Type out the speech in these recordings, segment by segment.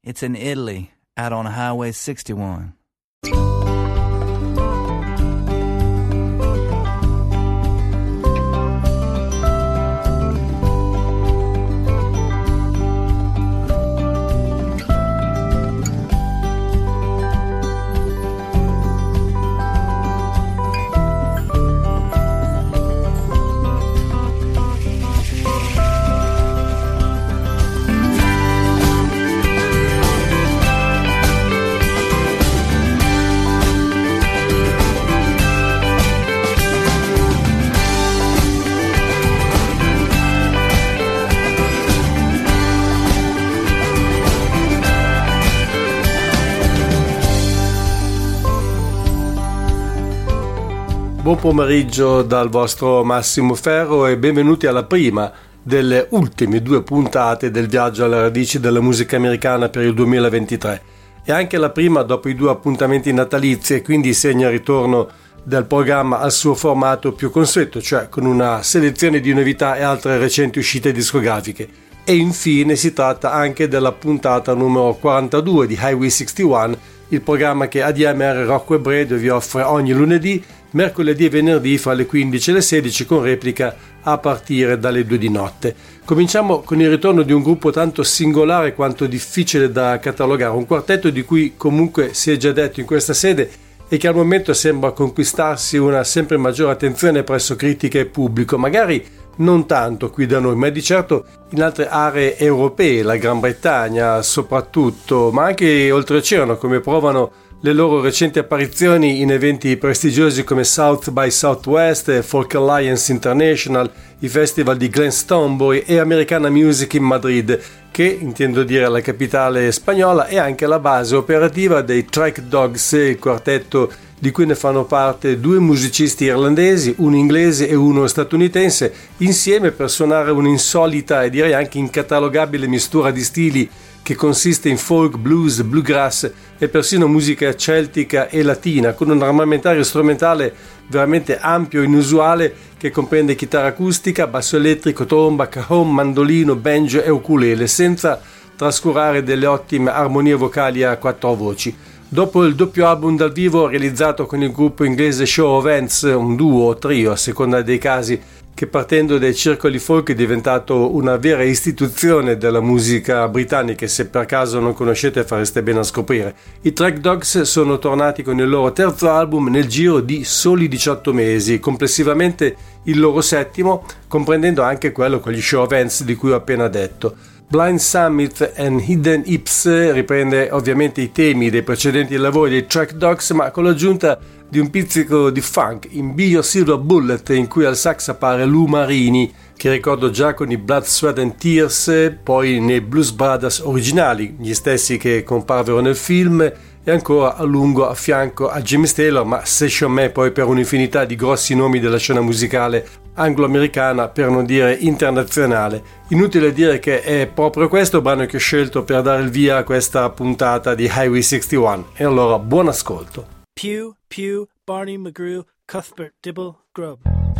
It's in Italy, out on Highway 61. Buon pomeriggio dal vostro Massimo Ferro e benvenuti alla prima delle ultime 2 puntate del viaggio alle radici della musica americana per il 2023 e anche la prima dopo i 2 appuntamenti natalizi e quindi segna il ritorno del programma al suo formato più consueto, cioè con una selezione di novità e altre recenti uscite discografiche. E infine si tratta anche della puntata numero 42 di Highway 61, il programma che ADMR Rock Web Radio vi offre ogni lunedì, mercoledì e venerdì fra le 15 e le 16 con replica a partire dalle 2 di notte. Cominciamo con il ritorno di un gruppo tanto singolare quanto difficile da catalogare, un quartetto di cui comunque si è già detto in questa sede e che al momento sembra conquistarsi una sempre maggiore attenzione presso critica e pubblico, magari non tanto qui da noi, ma di certo in altre aree europee, la Gran Bretagna soprattutto, ma anche oltreoceano, come provano le loro recenti apparizioni in eventi prestigiosi come South by Southwest, Folk Alliance International, i festival di Glastonbury e Americana Music in Madrid, che, intendo dire la capitale spagnola, è anche la base operativa dei Track Dogs, il quartetto di cui ne fanno parte 2 musicisti irlandesi, uno inglese e uno statunitense, insieme per suonare un'insolita e direi anche incatalogabile mistura di stili che consiste in folk, blues, bluegrass e persino musica celtica e latina, con un armamentario strumentale veramente ampio e inusuale che comprende chitarra acustica, basso elettrico, tromba, cajon, mandolino, banjo e ukulele, senza trascurare delle ottime armonie vocali a 4 voci. Dopo il doppio album dal vivo realizzato con il gruppo inglese Show of Hands, un duo o trio a seconda dei casi, che partendo dai circoli folk è diventato una vera istituzione della musica britannica e se per caso non conoscete fareste bene a scoprire. I Track Dogs sono tornati con il loro terzo album nel giro di soli 18 mesi, complessivamente il loro 7º, comprendendo anche quello con gli Show of Hands di cui ho appena detto. Blind Summit and Hidden Hips riprende ovviamente i temi dei precedenti lavori dei Track Dogs, ma con l'aggiunta di un pizzico di funk in Be Your Silver Bullet, in cui al sax appare Lou Marini, che ricordo già con i Blood, Sweat and Tears, poi nei Blues Brothers originali, gli stessi che comparvero nel film, e ancora a lungo a fianco a James Taylor, ma session man poi per un'infinità di grossi nomi della scena musicale anglo-americana, per non dire internazionale. Inutile dire che è proprio questo brano che ho scelto per dare il via a questa puntata di Highway 61, e allora buon ascolto. Pew, Pew, Barney McGrew, Cuthbert Dibble, Grubb.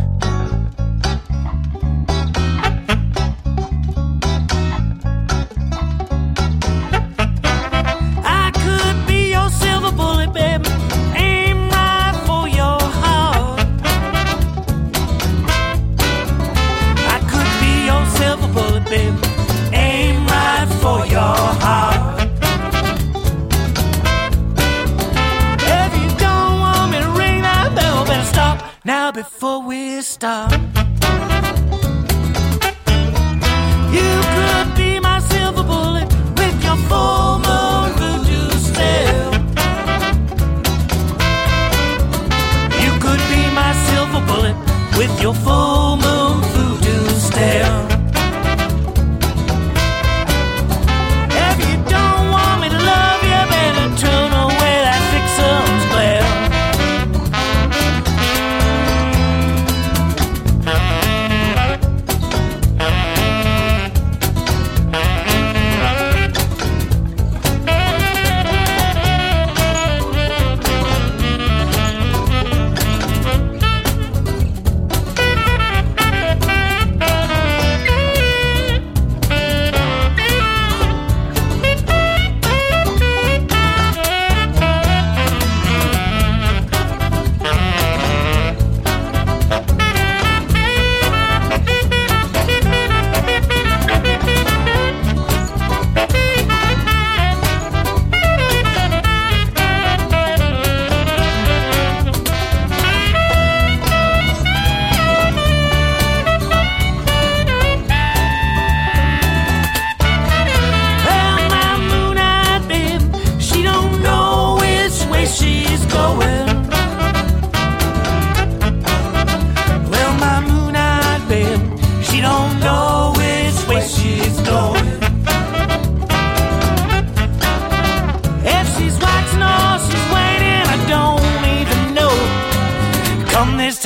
I could be your silver bullet, baby, aim right for your heart. I could be your silver bullet, baby, aim right for your heart. Now before we start, you could be my silver bullet with your full moon voodoo stare. You could be my silver bullet with your full moon voodoo stare. If you don't want me to love you, better turn away that vixen's glare.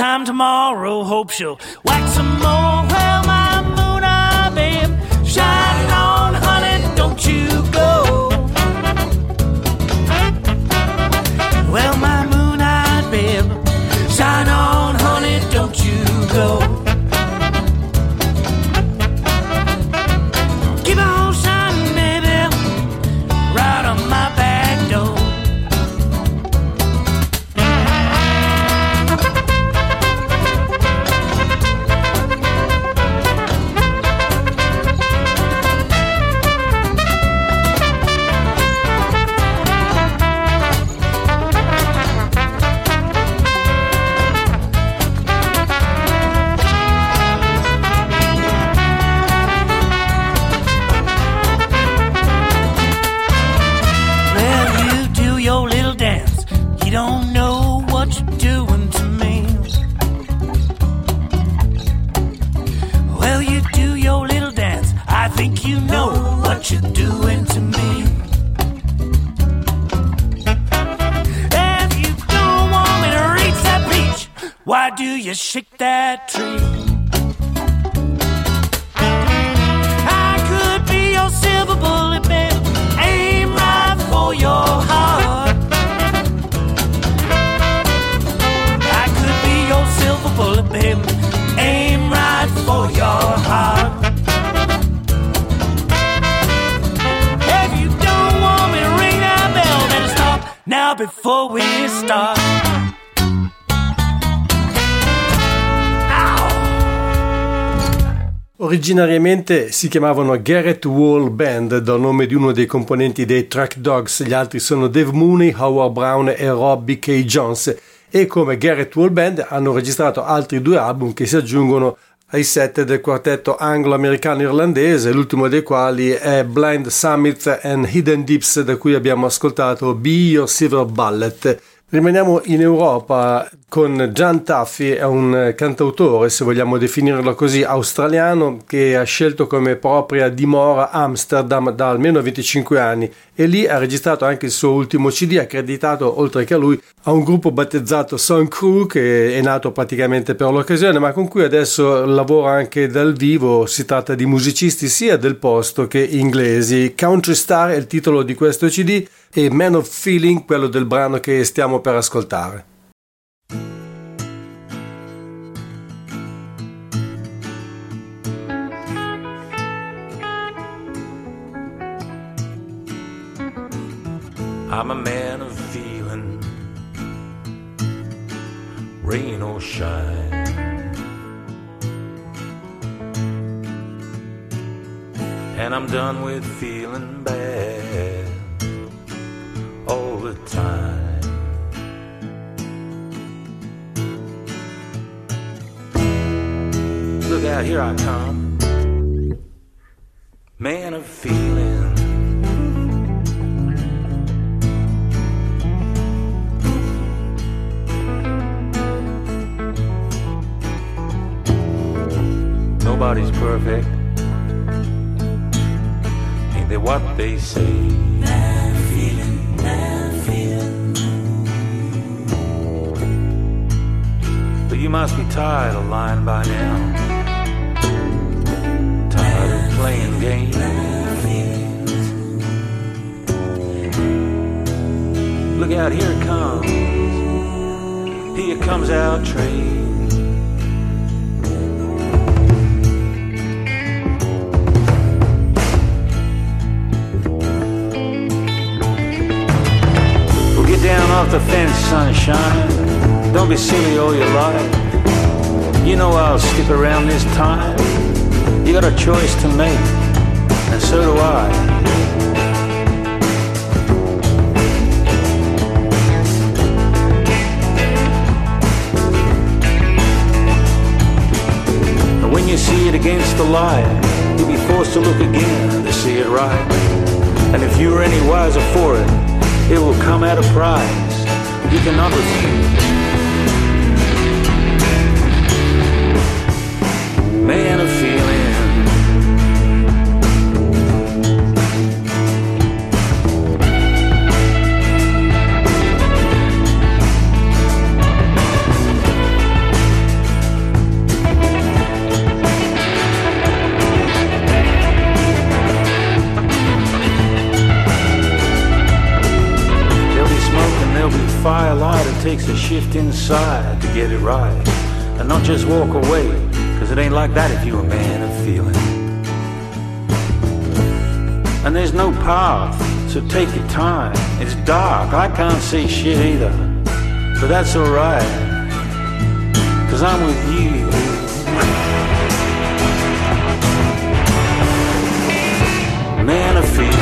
time tomorrow, hope she'll wax some more. Well, my moon-eye babe, shine on, honey, don't you go. Well, my moon-eyed babe, shine on, honey, don't you go. Keep on shining, baby, right on my back door. You don't know what you're doing to me. Well, you do your little dance. I think you know what you're doing to me. If you don't want me to reach that peach, why do you shake that tree? I could be your silver bullet, babe. Aim right for your heart. Silver bullet, babe, aim right for your heart. If you don't want me to ring that bell, better stop now before we start. Originariamente si chiamavano Garrett Wall Band dal nome di uno dei componenti dei Track Dogs, gli altri sono Dave Mooney, Howard Brown e Robbie K. Jones, e come Garrett Wall Band hanno registrato altri 2 album che si aggiungono ai 7 del quartetto anglo-americano-irlandese, l'ultimo dei quali è Blind Summit and Hidden Deeps, da cui abbiamo ascoltato Be Your Silver Bullet. Rimaniamo in Europa con Jan Taffy, è un cantautore, se vogliamo definirlo così, australiano, che ha scelto come propria dimora Amsterdam da almeno 25 anni e lì ha registrato anche il suo ultimo CD, accreditato oltre che a lui a un gruppo battezzato Song Crew, che è nato praticamente per l'occasione ma con cui adesso lavora anche dal vivo. Si tratta di musicisti sia del posto che inglesi. Country Star è il titolo di questo CD e Man of Feeling quello del brano che stiamo per ascoltare. I'm a man of feeling, rain or shine. And I'm done with feeling bad all the time. Look out, here I come, man of feeling. Nobody's perfect, ain't they what they say? Man feeling, man feeling. But you must be tired of lying by now, tired of playing games. Look out, here it comes, here comes our train. Down off the fence, sunshine. Don't be silly all your life. You know I'll stick around this time. You got a choice to make, and so do I. And when you see it against the light, you'll be forced to look again to see it right. And if you're any wiser for it, it will come at a price you cannot refuse. Man of feeling. firelight, it takes a shift inside to get it right. And not just walk away, cause it ain't like that if you're a man of feeling. And there's no path, so take your time. It's dark, I can't see shit either. But that's alright, cause I'm with you. Man of feeling.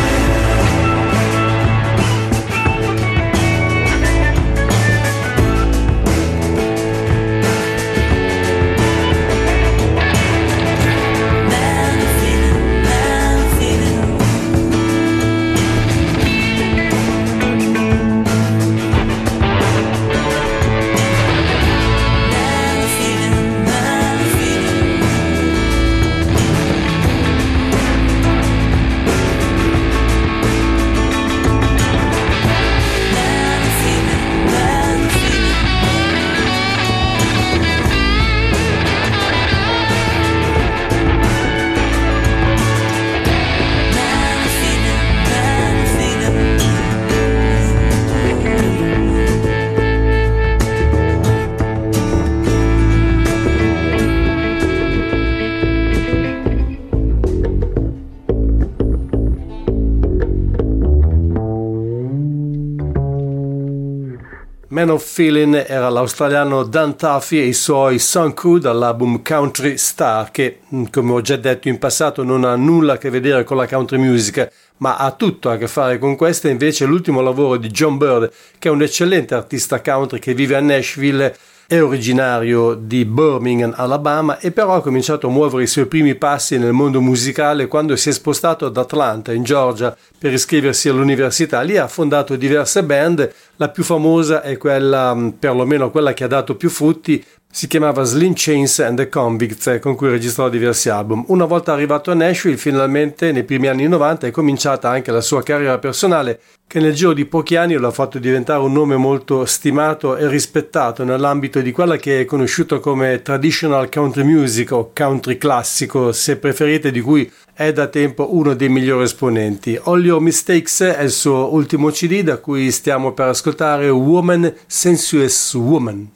Man of Feeling era l'australiano Dan Tuffy e i suoi Sunku dall'album Country Star, che come ho già detto in passato non ha nulla a che vedere con la country music, ma ha tutto a che fare con questa. Invece l'ultimo lavoro di John Bird, che è un eccellente artista country che vive a Nashville, è originario di Birmingham, Alabama, e però ha cominciato a muovere i suoi primi passi nel mondo musicale quando si è spostato ad Atlanta, in Georgia, per iscriversi all'università. Lì ha fondato diverse band, la più famosa è quella, perlomeno quella che ha dato più frutti, si chiamava Slim Chains and the Convicts, con cui registrò diversi album. Una volta arrivato a Nashville, finalmente nei primi anni 90 è cominciata anche la sua carriera personale, che nel giro di pochi anni lo ha fatto diventare un nome molto stimato e rispettato nell'ambito di quella che è conosciuta come traditional country music o country classico, se preferite, di cui è da tempo uno dei migliori esponenti. All Your Mistakes è il suo ultimo CD, da cui stiamo per ascoltare Woman, Sensuous Woman.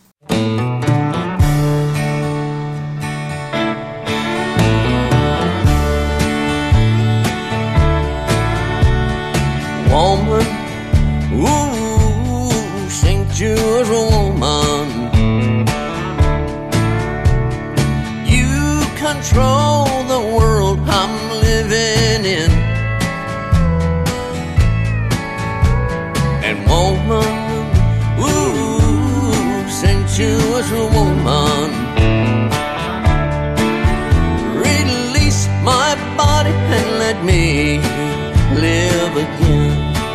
Woman, ooh, sensuous woman, you control the world I'm living in. And woman, ooh, sensuous woman, release my body and let me live again.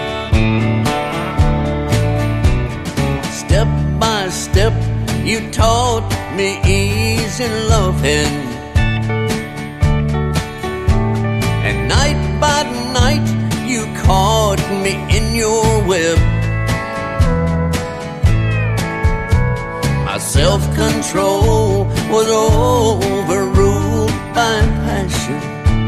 Step by step you taught me ease and loving, and night by night you caught me in your web. My self-control was overruled by passion.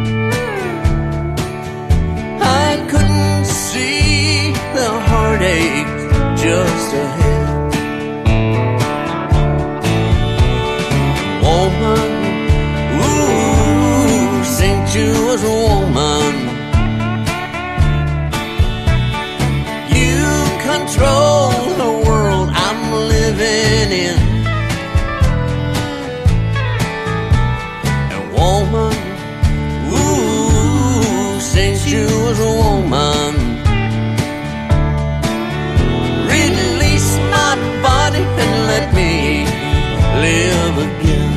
I couldn't see the heartache just ahead. Woman, ooh, sensuous woman, you control the world I'm living in. And woman, ooh, sensuous woman, release my body and let me live again.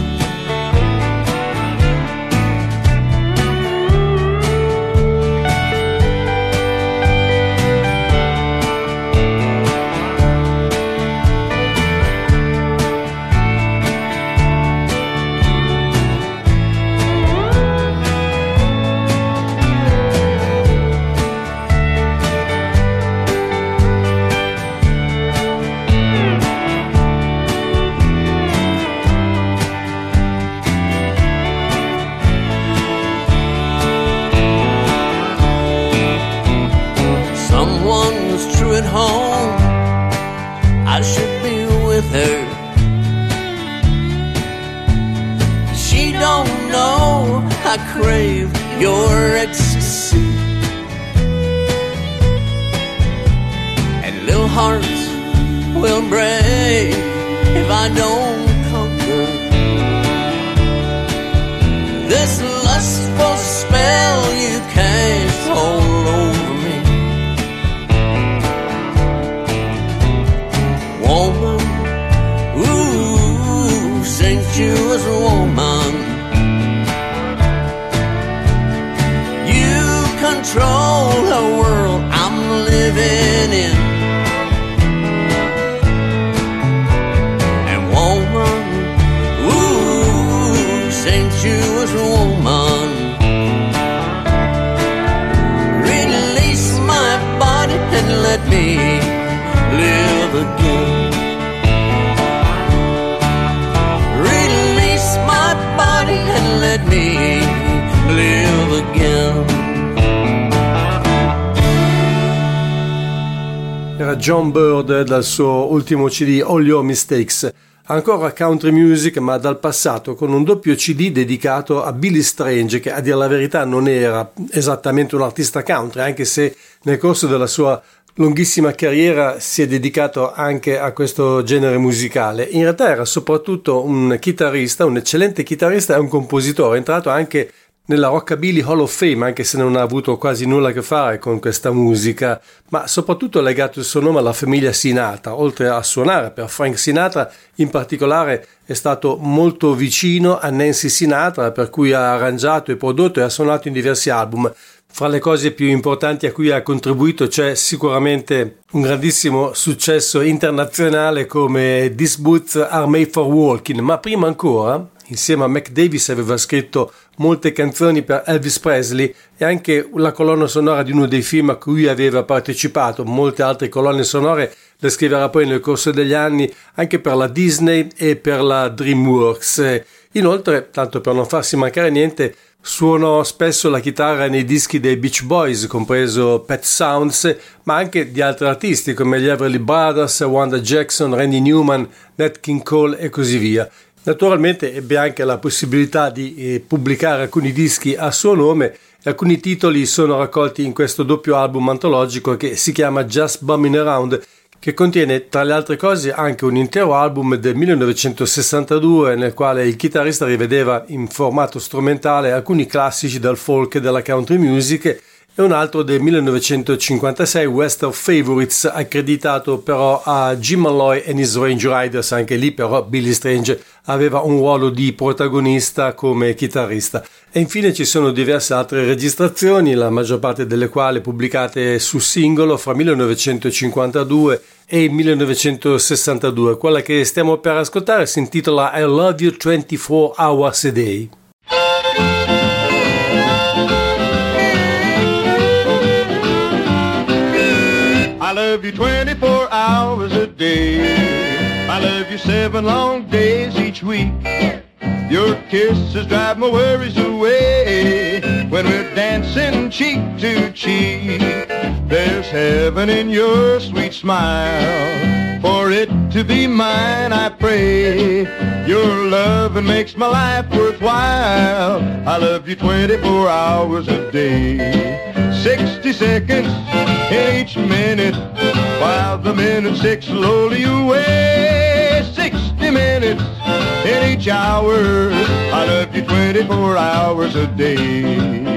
I should be with her. She don't know I crave your ecstasy, and little hearts will break if I don't conquer this lustful spell you cast all over me. Woman, ooh, sensuous woman, you control the world I'm living in. And woman, ooh, sensuous woman, release my body and let me live again. Release my body and let me live again. Era John Bird dal suo ultimo CD All Your Mistakes. Ancora country music, ma dal passato, con un doppio CD dedicato a Billy Strange, che a dire la verità non era esattamente un artista country, anche se nel corso della sua lunghissima carriera si è dedicato anche a questo genere musicale. In realtà era soprattutto un chitarrista, un eccellente chitarrista e un compositore, è entrato anche nella Rockabilly Hall of Fame, anche se non ha avuto quasi nulla a che fare con questa musica, ma soprattutto ha legato il suo nome alla famiglia Sinatra. Oltre a suonare per Frank Sinatra, in particolare è stato molto vicino a Nancy Sinatra, per cui ha arrangiato e prodotto e ha suonato in diversi album. Fra le cose più importanti a cui ha contribuito c'è sicuramente un grandissimo successo internazionale come These Boots Are Made for Walking, ma prima ancora, insieme a Mac Davis, aveva scritto molte canzoni per Elvis Presley e anche la colonna sonora di uno dei film a cui aveva partecipato. Molte altre colonne sonore le scriverà poi nel corso degli anni anche per la Disney e per la DreamWorks. Inoltre, tanto per non farsi mancare niente, suonò spesso la chitarra nei dischi dei Beach Boys, compreso Pet Sounds, ma anche di altri artisti come gli Everly Brothers, Wanda Jackson, Randy Newman, Nat King Cole e così via. Naturalmente ebbe anche la possibilità di pubblicare alcuni dischi a suo nome e alcuni titoli sono raccolti in questo doppio album antologico che si chiama Just Bumming Around, che contiene tra le altre cose anche un intero album del 1962 nel quale il chitarrista rivedeva in formato strumentale alcuni classici del folk e della country music, e un altro del 1956, Western Favorites, accreditato però a Jim Malloy and his Range Riders. Anche lì però Billy Strange aveva un ruolo di protagonista come chitarrista. E infine ci sono diverse altre registrazioni, la maggior parte delle quali pubblicate su singolo fra 1952 e 1962. Quella che stiamo per ascoltare si intitola I Love You 24 Hours a Day. I love you 24 hours a day. I love you 7 long days each week. Your kisses drive my worries away when we're dancing cheek to cheek. There's heaven in your sweet smile. For it to be mine, I pray. Your loving makes my life worthwhile. I love you 24 hours a day. 60 seconds in each minute, while the minutes tick slowly away. 60 minutes in each hour, I love you 24 hours a day.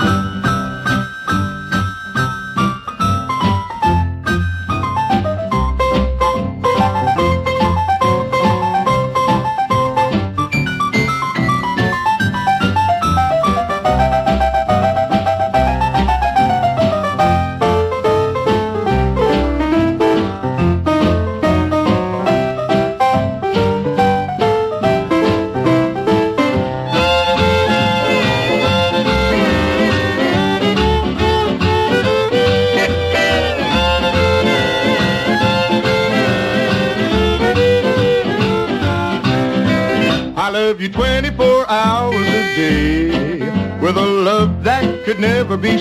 You 24 hours a day with a love that could never be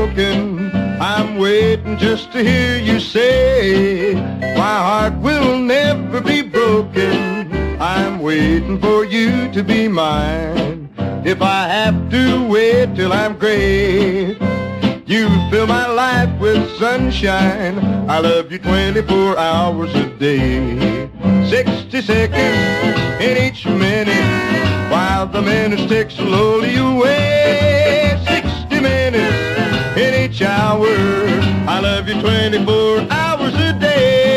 spoken. I'm waiting just to hear you say my heart will never for you to be mine. If I have to wait till I'm gray, you fill my life with sunshine. I love you 24 hours a day. 60 seconds in each minute, while the minutes tick slowly away. 60 minutes in each hour, I love you 24 hours a day.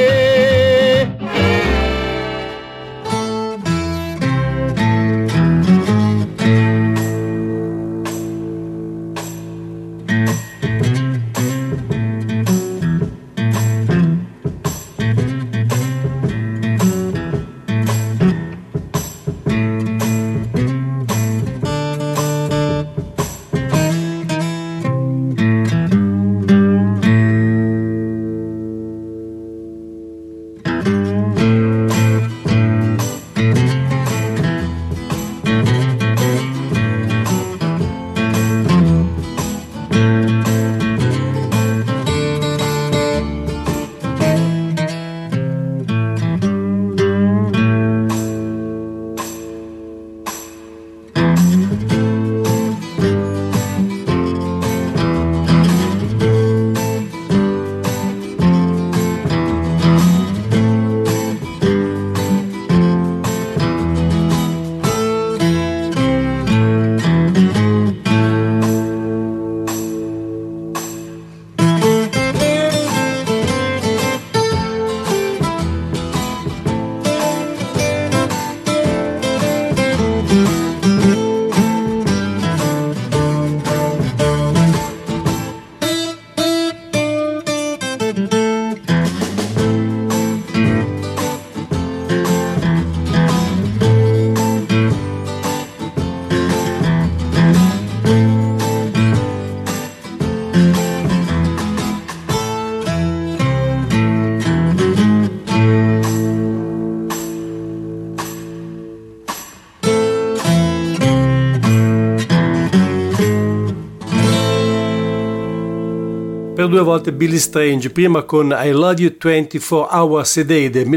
Per due volte Billy Strange, prima con I Love You 24 Hours a Day del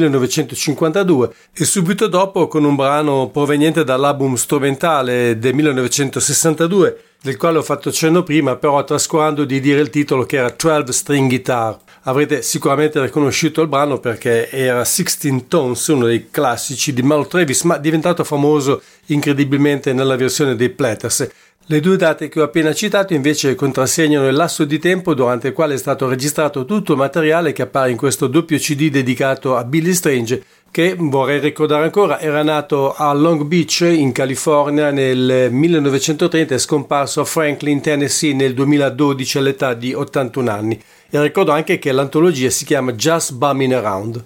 1952 e subito dopo con un brano proveniente dall'album strumentale del 1962, del quale ho fatto cenno prima, però trascurando di dire il titolo, che era 12 String Guitar. Avrete sicuramente riconosciuto il brano perché era 16 Tones, uno dei classici di Merle Travis, ma diventato famoso incredibilmente nella versione dei Platters. Le due date che ho appena citato invece contrassegnano il lasso di tempo durante il quale è stato registrato tutto il materiale che appare in questo doppio CD dedicato a Billy Strange, che, vorrei ricordare ancora, era nato a Long Beach in California nel 1930 e scomparso a Franklin, Tennessee nel 2012 all'età di 81 anni. E ricordo anche che l'antologia si chiama Just Bumming Around.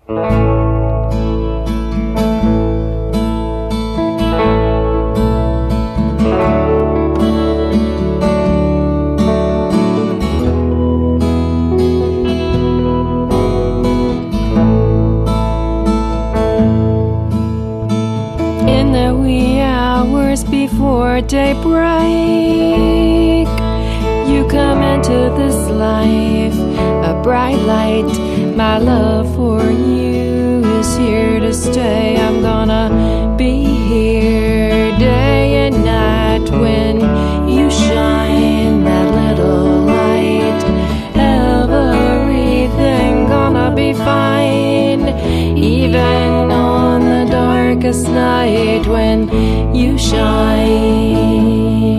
Before daybreak, you come into this life, a bright light. My love for you is here to stay. I'm gonna be here day and night when you shine that little light. Everything gonna be fine, even on the darkest night when you shine.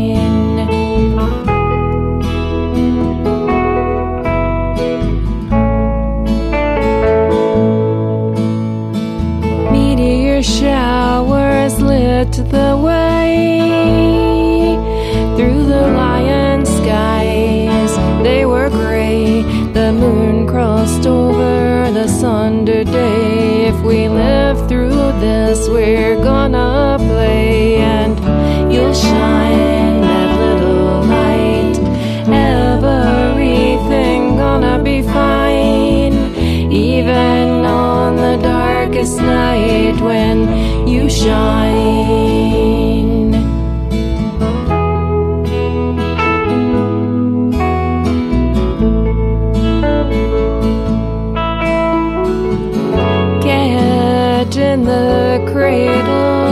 Meteor showers lit the way through the lion skies. They were gray, the moon crossed over the Sunday day. If we live through this, we're gonna play, and you'll shine that little light. Everything gonna be fine, even on the darkest night when you shine. In the cradle,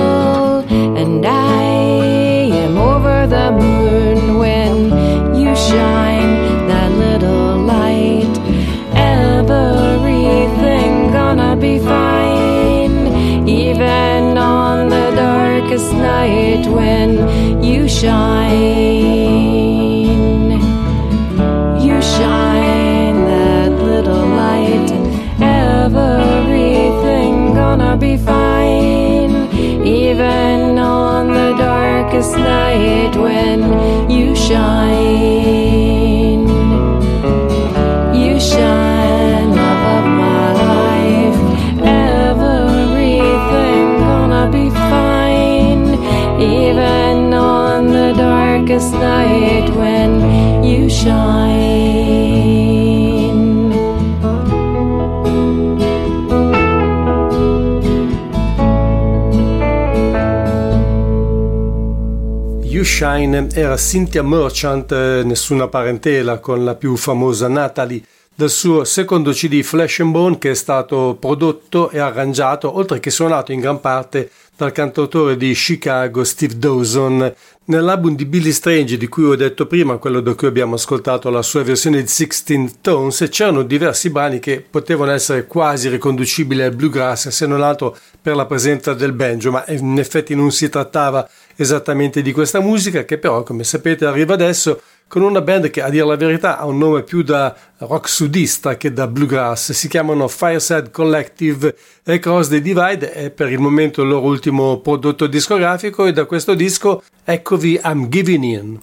You Shine era Cynthia Merchant, nessuna parentela con la più famosa Natalie, del suo secondo CD Flesh and Bone, che è stato prodotto e arrangiato, oltre che suonato in gran parte, dal cantautore di Chicago Steve Dawson. Nell'album di Billy Strange, di cui ho detto prima, quello da cui abbiamo ascoltato la sua versione di 16 Tones, c'erano diversi brani che potevano essere quasi riconducibili al bluegrass, se non altro per la presenza del banjo, ma in effetti non si trattava esattamente di questa musica, che però, come sapete, arriva adesso con una band che, a dire la verità, ha un nome più da rock sudista che da bluegrass. Si chiamano Fireside Collective. Across the Divide è per il momento il loro ultimo prodotto discografico, e da questo disco eccovi I'm Giving In.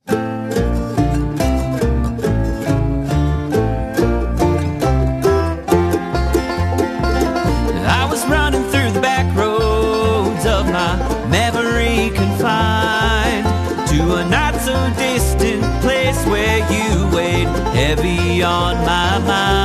I was running through the back roads of my memory, confined to a not so distant place where you weighed heavy on my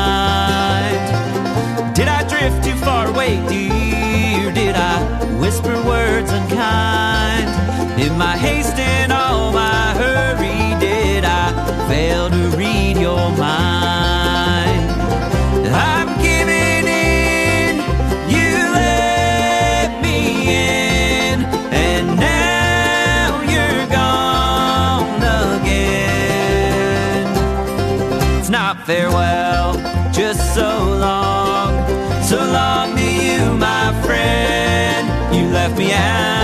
mind. Did I drift too far away, dear? Did I whisper words unkind? In my haste and all my hurry, did I fail to read your mind? I'm giving in, you let me in, and now you're gone again. It's not farewell, just so long to you, my friend. You left me out.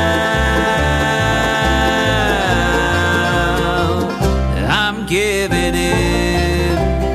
I'm giving in.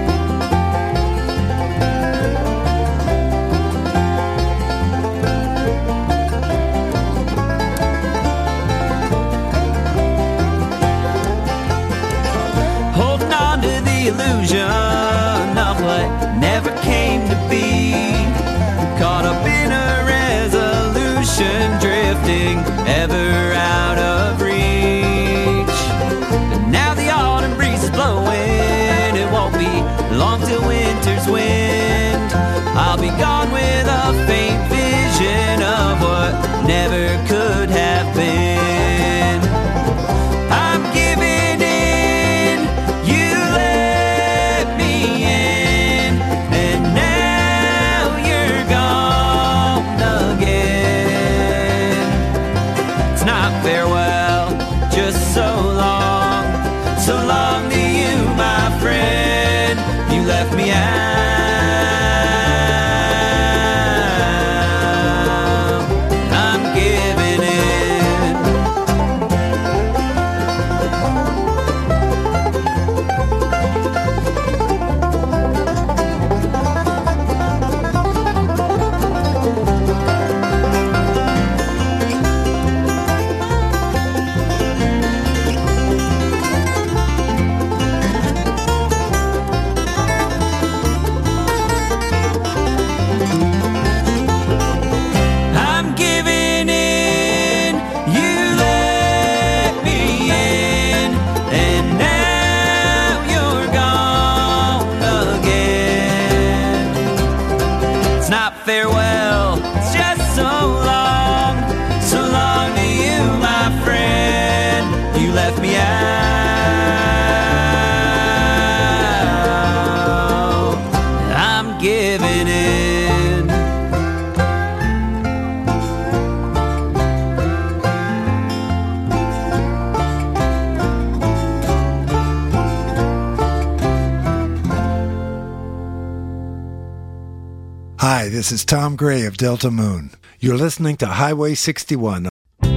Holding on to the illusion of what never came to be. Caught up in a resolution, drifting ever out of reach. And now the autumn breeze is blowing. It won't be long till winter's wind. I'll be gone with a faint vision of what never could have been. I'm giving in, you let me in, and now you're gone again. It's not farewell, just so long to you, my friend. You left me out. I'm giving in. I'm giving in, you let me in, and now you're gone again. It's not farewell, it's just so long to you, my friend. You left me out. I'm giving in. Hi, this is Tom Gray of Delta Moon. You're listening to Highway 61.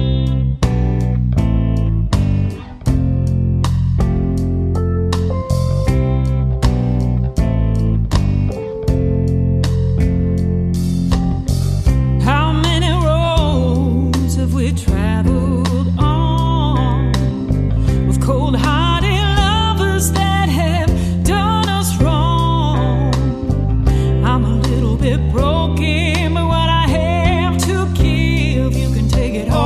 How many roads have we traveled on with cold-hearted lovers that have done us wrong? I'm a little bit broken, but what I have to give, you can take it home.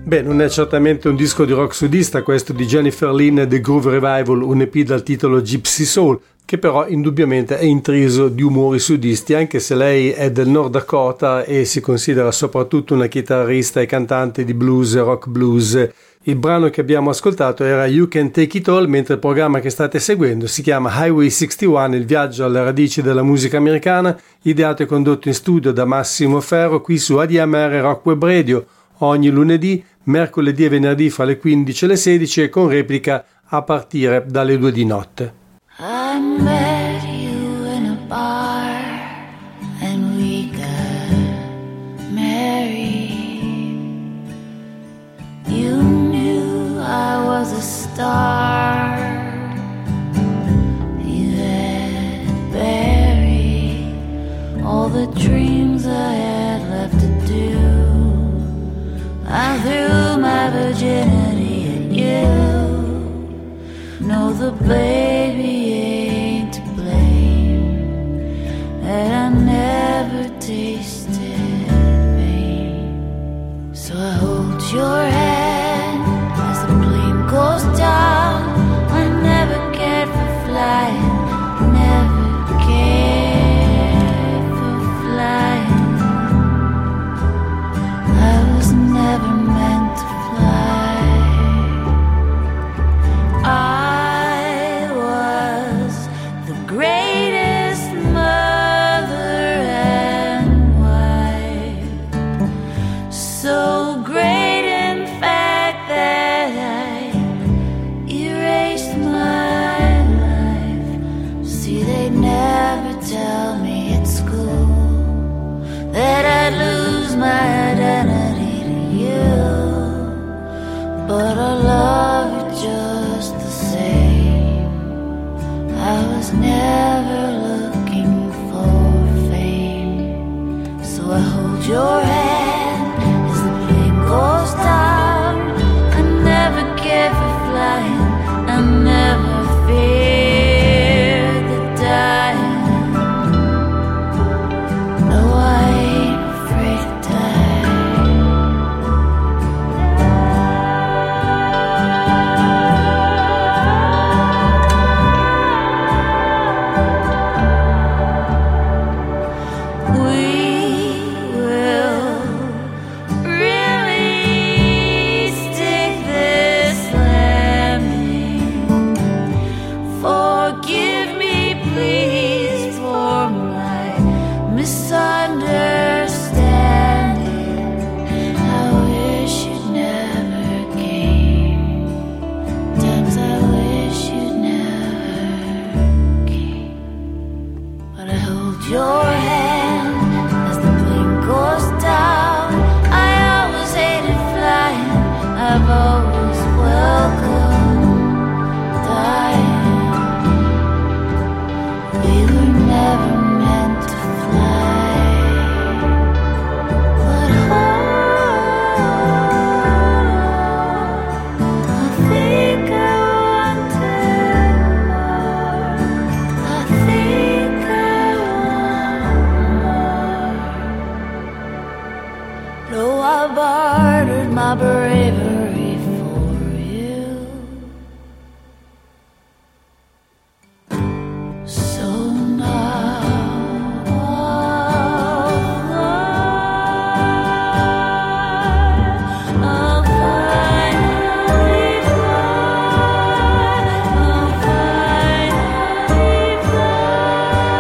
Beh, non è certamente un disco di rock sudista questo di Jennifer Lynn e The Groove Revival, un EP dal titolo Gypsy Soul, che però indubbiamente è intriso di umori sudisti, anche se lei è del Nord Dakota e si considera soprattutto una chitarrista e cantante di blues e rock blues. Il brano che abbiamo ascoltato era You Can Take It All, mentre il programma che state seguendo si chiama Highway 61, il viaggio alle radici della musica americana, ideato e condotto in studio da Massimo Ferro qui su ADMR Rock Web Radio, ogni lunedì, mercoledì e venerdì fra le 15 e le 16 e con replica a partire dalle 2 di notte. I met you in a bar and we got married. You knew I was a star. You had buried all the dreams I had left to do. I threw my virginity at you. No, the baby ain't to blame, and I never tasted pain. So I hold your hand as the plane goes down. I never cared for flying, never cared for flying. I was never meant to fly. I was the greatest mother and wife, so great in fact that I erased my life. See, they never tell me at school that I'd lose my identity to you, but I love you just the same. I was never looking for fame, so I hold your hand as the plane goes down. I never cared for flying, I never feared the dying. No, I ain't afraid to die. Your hand as the plane goes down. I always hated flying, I've always welcomed dying. We were never meant to fly, but I think I wanted more. I think though I bartered my bravery for you. So now I'll finally fly. I'll finally fly.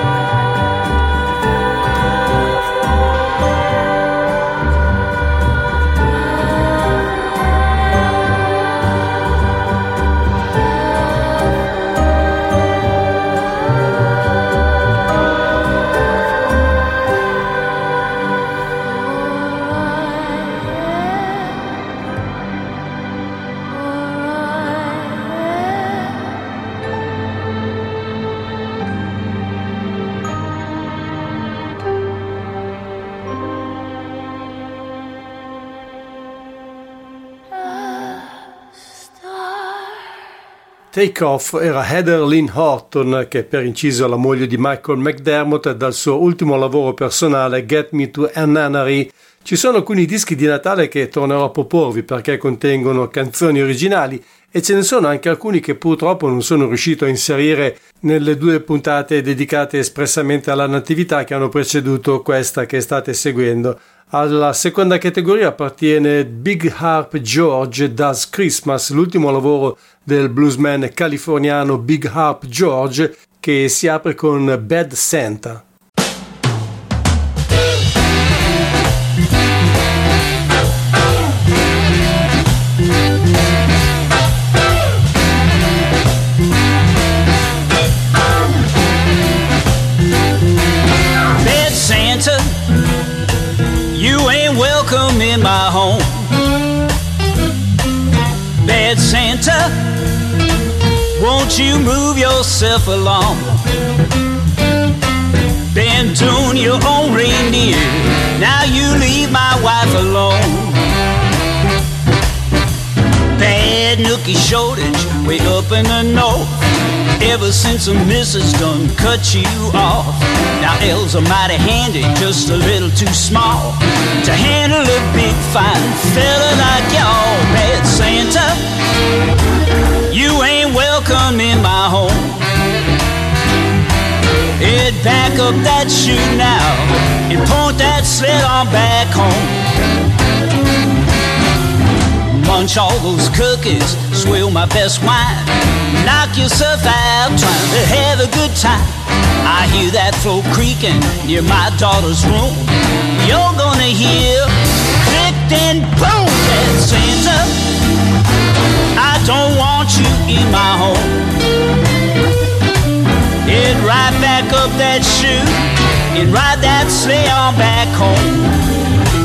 Take Off era Heather Lynn Horton, che per inciso la moglie di Michael McDermott, dal suo ultimo lavoro personale Get Me to Ananary. Ci sono alcuni dischi di Natale che tornerò a proporvi perché contengono canzoni originali e ce ne sono anche alcuni che purtroppo non sono riuscito a inserire nelle 2 puntate dedicate espressamente alla natività che hanno preceduto questa che state seguendo. Alla seconda categoria appartiene Big Harp George Does Christmas, l'ultimo lavoro del bluesman californiano Big Harp George, che si apre con Bad Santa. Bad Santa, you ain't welcome in my home. Bad Santa, won't you move yourself along? Been doing your own reindeer, now you leave my wife alone. Bad nookie shortage way up in the north. Ever since the missus done cut you off. Now elves are mighty handy, just a little too small to handle a big fine fella like y'all. Bad Santa, you ain't welcome in my home. Head back up that chute now and point that sled on back home. Munch all those cookies, swill my best wine, knock yourself out trying to have a good time. I hear that floor creaking near my daughter's room. You're gonna hear click and boom. Bad Santa, I don't want you in my home. Head right back up that chute and ride that sleigh on back home.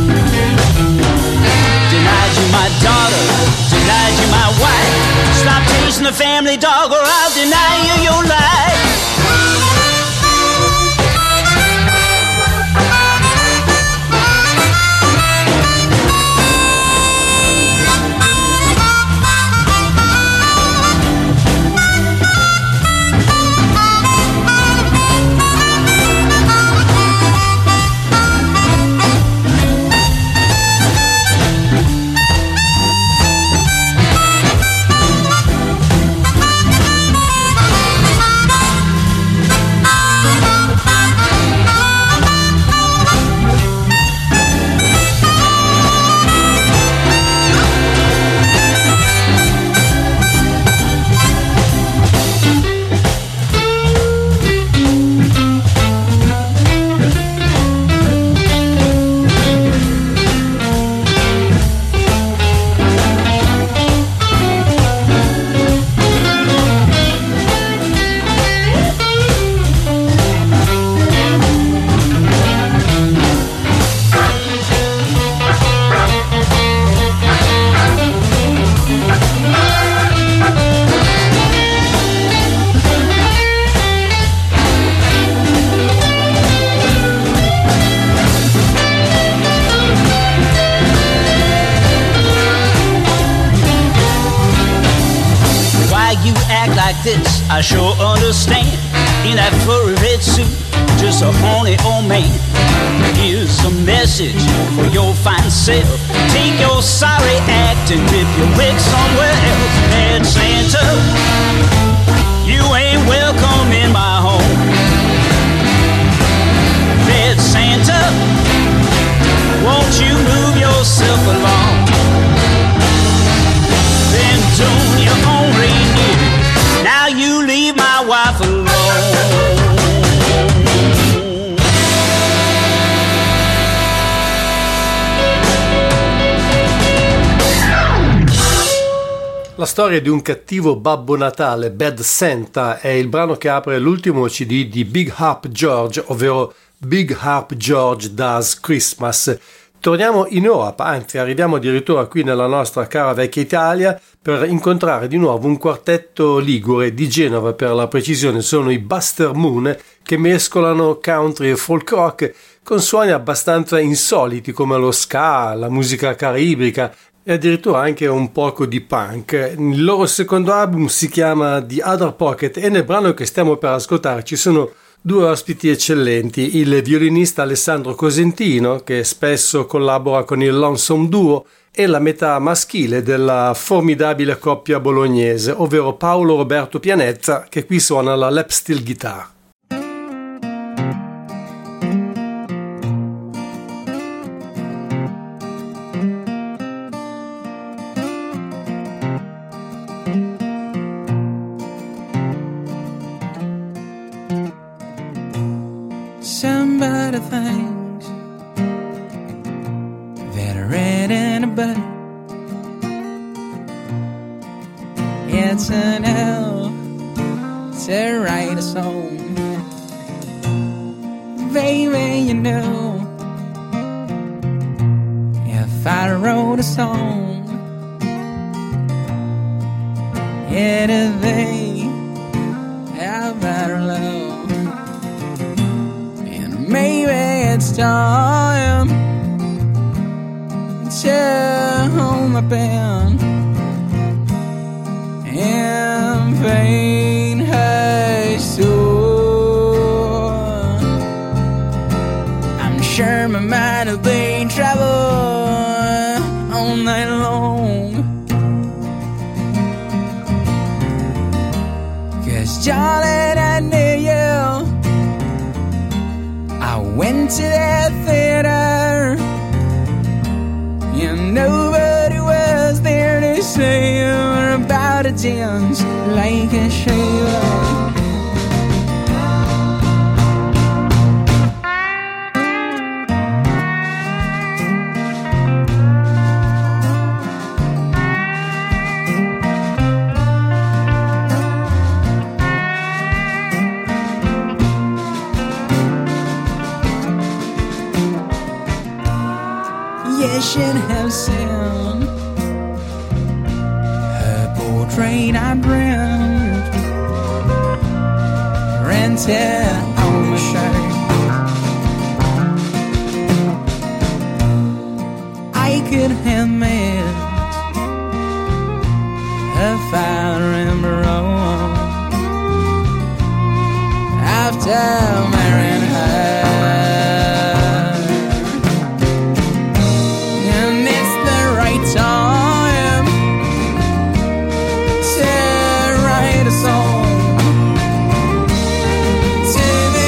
Denied you my daughter, denied you my wife. Stop chasing the family dog or I'll deny you your life. This I sure understand. In that furry red suit, just a horny old man. Here's a message for your fine self. Take your sorry act and dip your wick somewhere else. Bad Santa, you ain't welcome in my home. Bad Santa, won't you move yourself along? Then tune your own reindeer. Now you leave my wife alone. La storia di un cattivo Babbo Natale, Bad Santa, è il brano che apre l'ultimo CD di Big Harp George, ovvero Big Harp George Does Christmas. Torniamo in Europa, anzi arriviamo addirittura qui nella nostra cara vecchia Italia per incontrare di nuovo un quartetto ligure di Genova, per la precisione sono i Buster Moon, che mescolano country e folk rock con suoni abbastanza insoliti come lo ska, la musica caribica e addirittura anche un poco di punk. Il loro secondo album si chiama The Other Pocket e nel brano che stiamo per ascoltare ci sono Due ospiti eccellenti, il violinista Alessandro Cosentino, che spesso collabora con il Lonesome Duo, e la metà maschile della formidabile coppia bolognese, ovvero Paolo Roberto Pianezza, che qui suona la lap steel guitar. Somebody thinks that I read in a book it's enough to write a song. Baby, you know, if I wrote a song, it'd be about our love. Maybe it's time to hold my pen and paint her soul. I'm sure my mind will be in trouble all night long, 'cause darling, I knew you. I went to that theater and nobody was there to say we're about to dance like a shaver. Should have seen her portrait I rented on my shirt. I could have met if I remember wrong after marrying her. Time to write a song to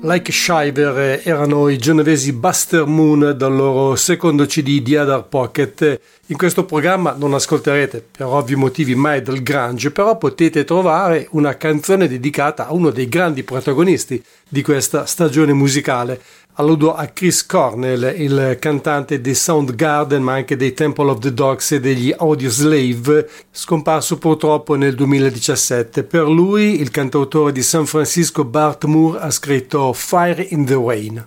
Like Shiver erano i genovesi Buster Moon dal loro secondo CD The Other Pocket. In questo programma non ascolterete per ovvi motivi mai del grunge, però potete trovare una canzone dedicata a uno dei grandi protagonisti di questa stagione musicale. Alludo a Chris Cornell, il cantante dei Soundgarden ma anche dei Temple of the Dogs e degli Audioslave, scomparso purtroppo nel 2017. Per lui il cantautore di San Francisco Bart Moore ha scritto Fire in the Rain.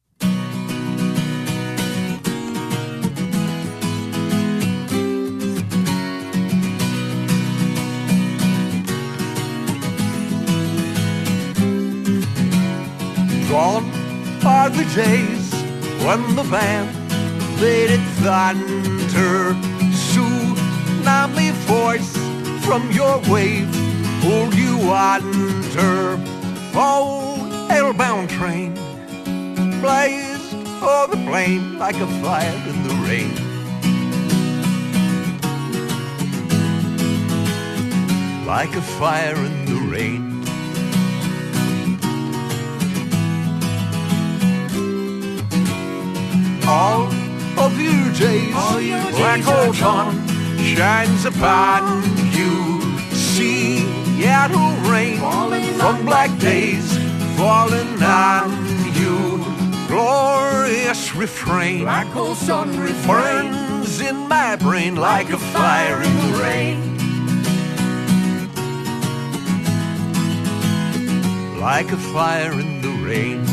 Gone are the days when the band played it thunder. Tsunami force from your wave pulled you under. Old hellbound train blazed o'er the plain like a fire in the rain. Like a fire in the rain. All of your days, like old sun shines upon you. Seattle rain from black days falling on you. Glorious refrain, like old sun burns in my brain like a fire in the rain. Like a fire in the rain.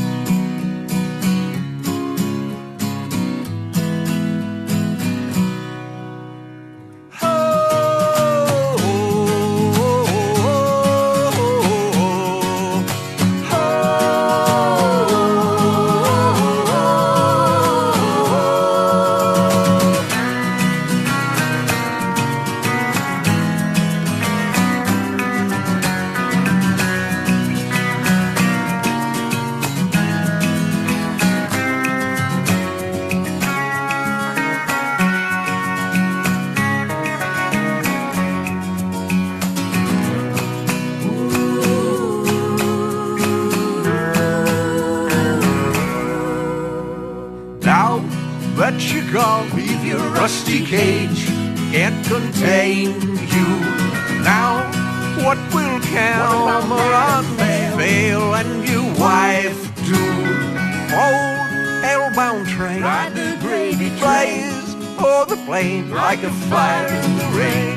Rusty cage can't contain you. Now what will Cameron fail and your wife do? Old hellbound train ride the gravy blaze o'er the plain like a fire in the rain.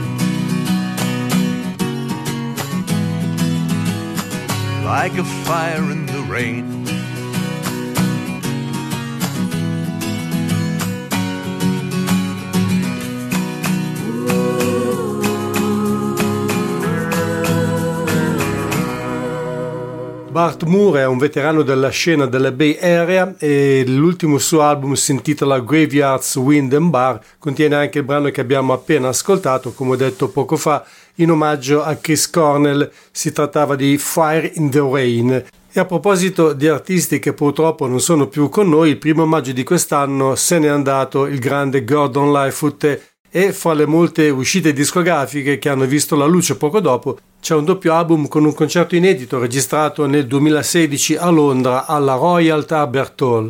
Like a fire in the rain. Bart Moore è un veterano della scena della Bay Area e l'ultimo suo album si intitola Graveyards, Wind and Bar, contiene anche il brano che abbiamo appena ascoltato, come ho detto poco fa, in omaggio a Chris Cornell. Si trattava di Fire in the Rain. E a proposito di artisti che purtroppo non sono più con noi, il 1 maggio di quest'anno se n'è andato il grande Gordon Lightfoot e fra le molte uscite discografiche che hanno visto la luce poco dopo c'è un doppio album con un concerto inedito registrato nel 2016 a Londra alla Royal Albert Hall.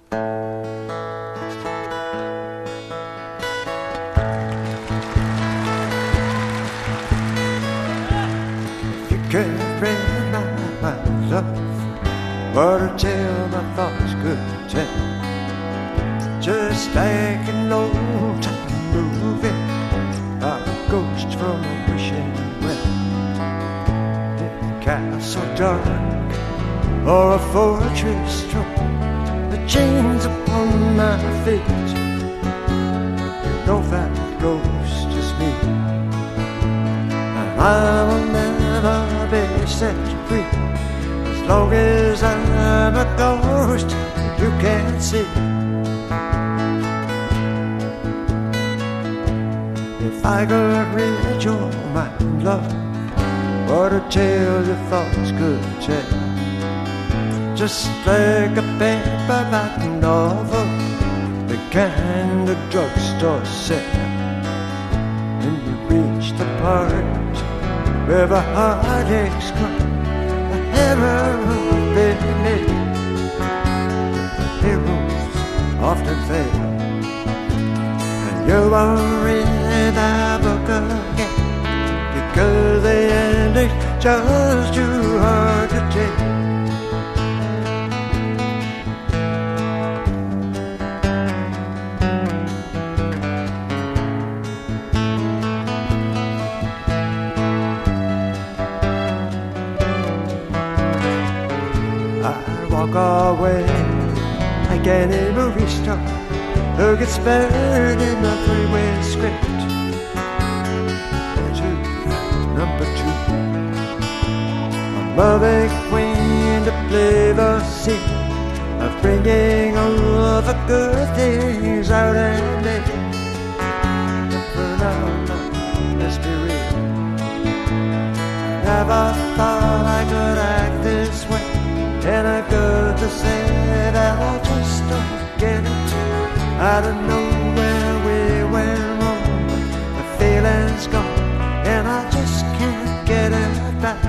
You can't read my love, what a tale my thoughts could tell. Just like an old time movie, a ghost from a wishing well. Castle dark or a fortress strong, the chains upon my feet. You know that ghost is me, and I will never be set free as long as I'm a ghost you can't see. If I could read your mind, love, what a tale your thoughts could tell. Just like a paperback novel, the kind the drugstore sell. And you reach the part where the heartaches cry, the hammer of baby. often fail, and you won't read that book again, because the ending's just too hard to take. Walk away like any movie star who gets buried in a three-way script. Number two, a loving queen to play the scene of bringing all the good things out and in. But for now, let's be real, I never thought I could act this way. And I've got to say that I just don't get it. I don't know where we went wrong, but the feeling's gone, and I just can't get it back.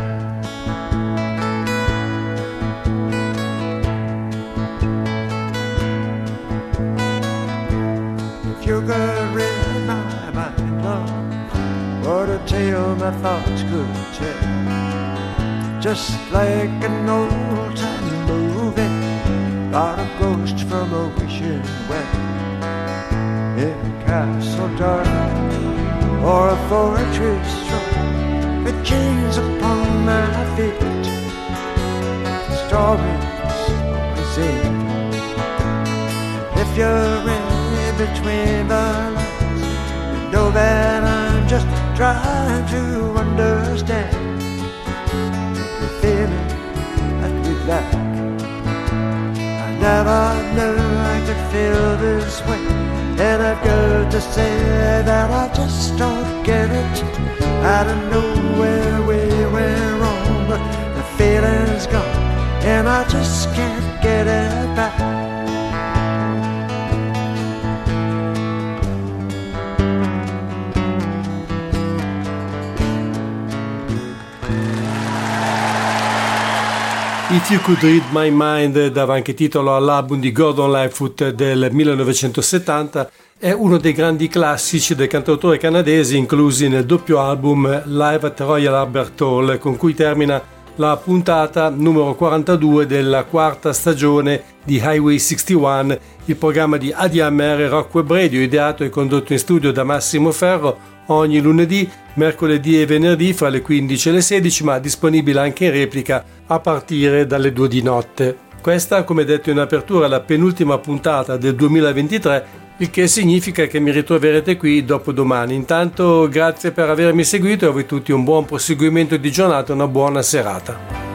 If you could read my mind, love, what a tale my thoughts could tell. Just like an old-time movie about a ghost from a wishing well, in a castle dark or a fortress strong, with chains upon my feet. The stories always end. If you're in between the lines, you know that I'm just trying to understand feeling that we lack. I never knew I could feel this way, and I've got to say that I just don't get it. I don't know where we went wrong, but the feeling's gone, and I just can't get it back. If You Could Read My Mind dava anche titolo all'album di Gordon Lightfoot del 1970, è uno dei grandi classici del cantautore canadese inclusi nel doppio album Live at Royal Albert Hall, con cui termina la puntata numero 42 della quarta stagione di Highway 61, il programma di ADMR Rock Web Radio, ideato e condotto in studio da Massimo Ferro ogni lunedì, mercoledì e venerdì fra le 15 e le 16, ma disponibile anche in replica a partire dalle 2 di notte. Questa, come detto in apertura, è la penultima puntata del 2023, il che significa che mi ritroverete qui dopo domani. Intanto grazie per avermi seguito e a voi tutti un buon proseguimento di giornata e una buona serata.